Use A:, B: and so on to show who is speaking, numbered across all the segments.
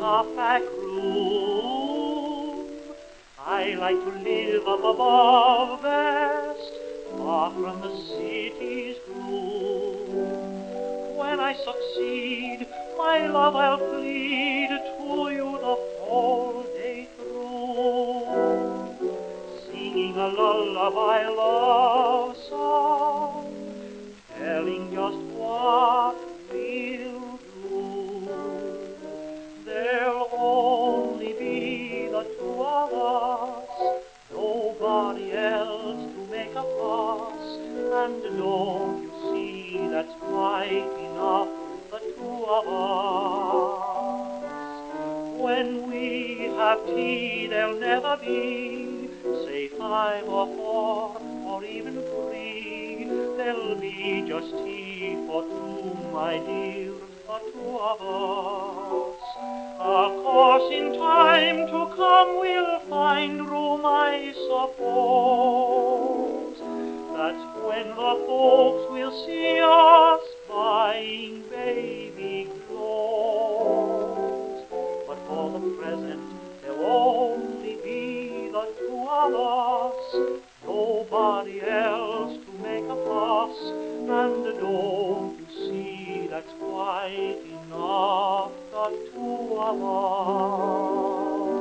A: half-back room. I like to live up above best, far from the city's gloom. When I succeed, my love, I'll plead to you the whole day through, singing a lullaby love song, telling just what we'll do. There'll only be the two of us, nobody else to make a fuss. And don't you see that's quite enough, the two of us? When we have tea, there'll never be, say 5 or 4 or even 3. There'll be just tea for two, my dear, the two of us. Of course, in time to come, we'll find room, I suppose. That's when the folks will see us buying baby clothes. But for the present, there'll only be the two of us, nobody else to make a fuss. And don't you see that's quite enough, the two of us?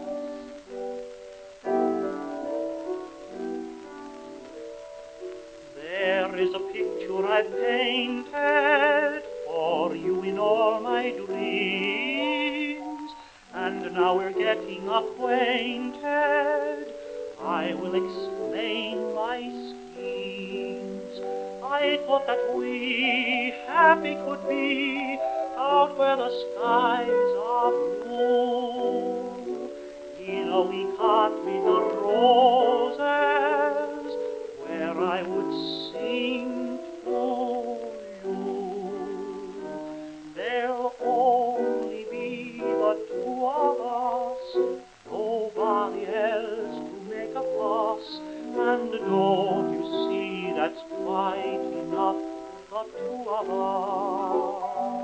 A: There is a picture I've painted for you in all my dreams, and now we're getting acquainted, I will explain my schemes. I thought that we happy could be out where the skies are blue, in a wee cot with the roses, where I would sing to you. There'll only be the two of us, nobody else to make a fuss. And don't you see that's quite enough, the two of us?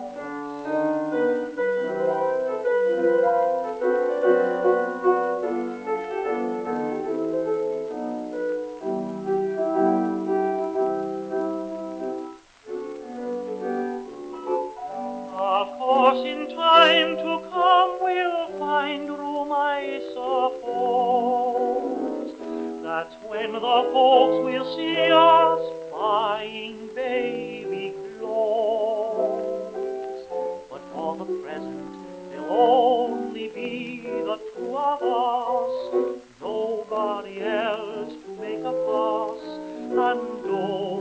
A: Of course, in time to come, we'll find room, I suppose. That's when the folks will see us buying baby clothes. But for the present, there'll only be the two of us, nobody else to make a fuss. And